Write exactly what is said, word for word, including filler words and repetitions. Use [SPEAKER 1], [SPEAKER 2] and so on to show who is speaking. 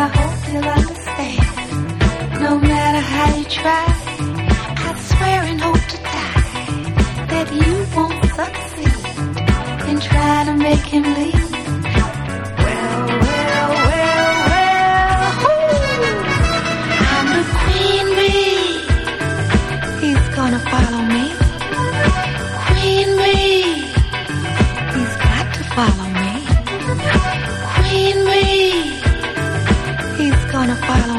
[SPEAKER 1] I hope you'll understand. No matter how you try, I swear and hope to die that you won't succeed in trying to make him leave. Well, well, well, well, ooh, I'm the queen bee. He's gonna follow me. Queen bee, he's got to follow me. Queen bee, he's gonna follow